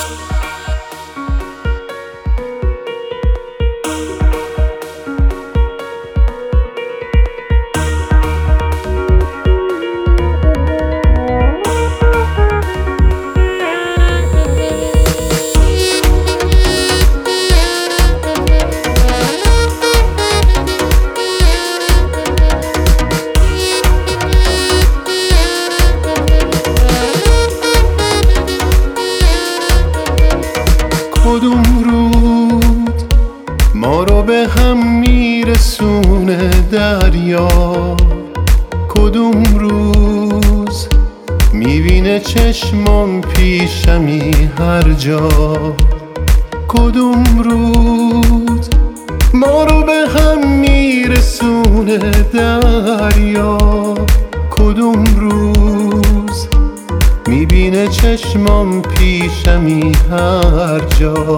کدوم رود ما رو به هم میرسونه دریا، کدوم روز میبینه چشمام پیشمی هر جا، کدوم رود ما رو به هم میرسونه دریا، کدوم روز میبینه چشمام پیشمی هر جا.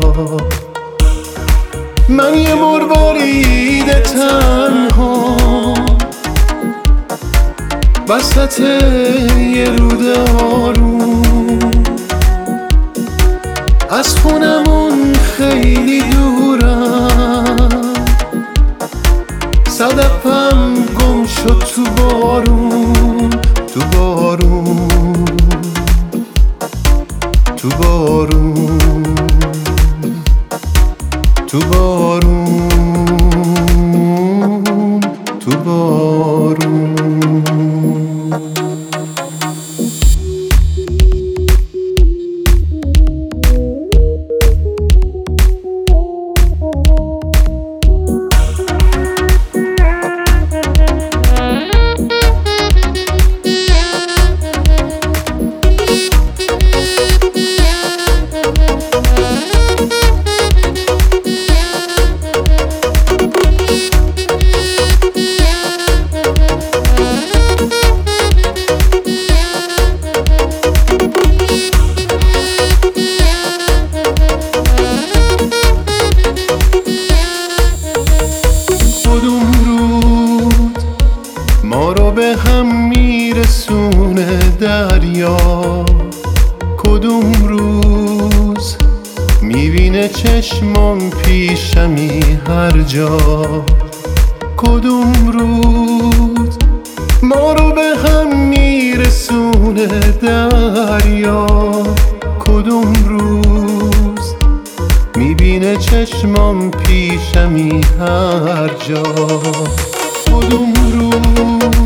من یه مروارید تنها وسط یه رود آروم، از خونمون خیلی دورم، صدفم گم شد تو بارون، تو بارون، تو بارون، تو بارون، تو بارون. کدوم رود ما رو به هم میرسونه دریا، کدوم روز میبینه چشمام پیشمی هر جا، کدوم رود ما رو به هم میرسونه دریا، کدوم روز میبینه چشمام پیشمی هر جا، کدوم روز